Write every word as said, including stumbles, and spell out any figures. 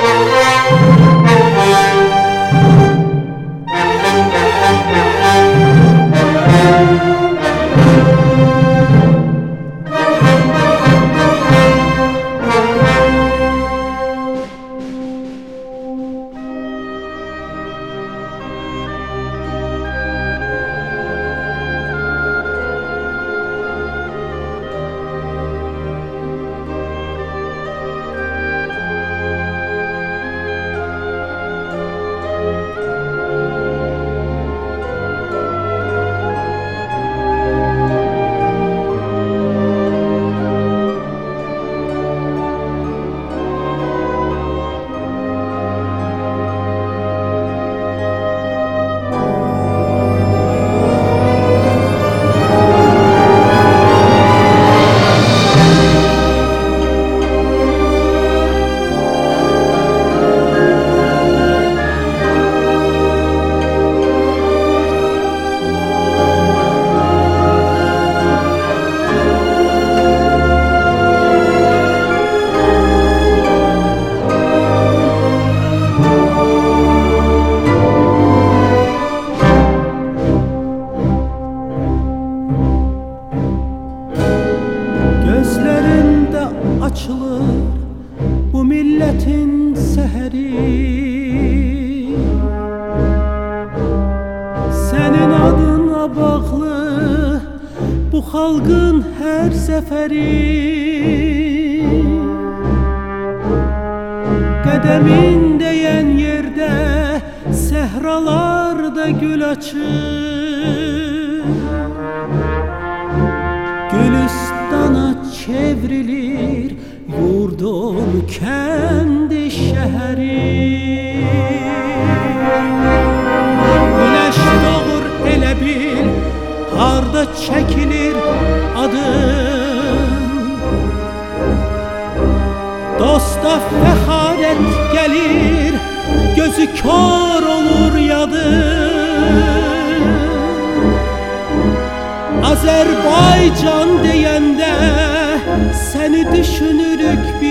açılır bu milletin seheri. Senin adına bağlı bu halkın her seferi. Kademin değen yerde sehralarda gül açır. Gülistana çevrilir yurdun kendi şehri. Güneş doğur elə bil, harda çekilir adın. Dosta fəxarət gelir, gözü kör olur yadın. Azerbaycan deyende seni düşünürük